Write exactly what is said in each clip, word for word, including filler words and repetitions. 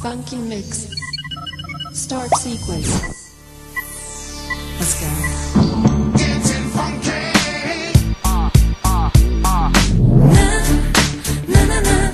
Funky mix. Start sequence. Let's go. Getting funky. Uh, uh, uh. Na, na, na, na.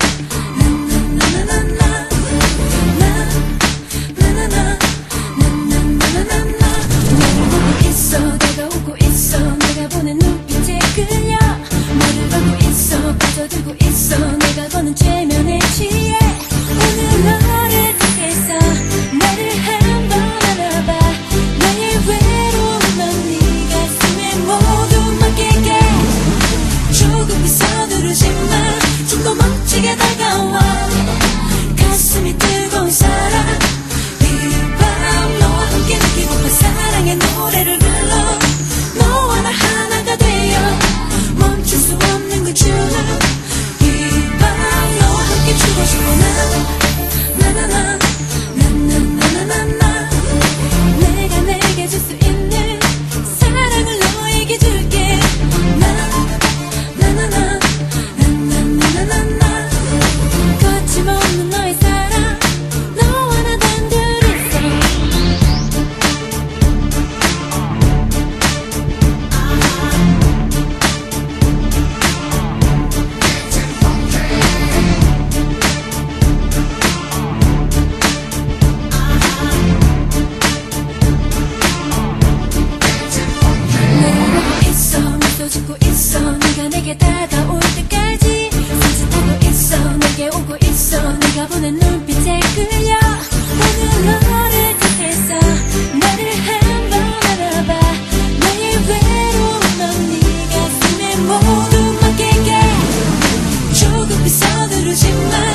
들고 있어 내가 거는 최면에 취해 오늘 너를 택해서 나를 한번 알아봐 나의 외로움은 네 가슴에 모두 맡길게 조금 서두르지마 좀 더 멋지게 다가와 가슴이 뜨거운 사랑 이 밤 너와 함께 느끼고파 사랑의 노래를 불러 너와 나 하나가 되어 멈출 수 없는 그 주는 주고 싶어 나나나나 나나나나나 내가 내게 줄 수 있는 사랑을 너에게 줄게 나나나나 나나나나나 거침없는 너의 사랑 너와 나 단둘이서 짓고 있어 네가 내게 다가올 때까지 산뜻하고 있어 내게 오고 있어 네가 보낸 눈빛에 끌려 오늘 너를 택해서 나를 한번 알아봐 나의 외로움은 네 가슴에 모두 맡길게 조금 서두르지마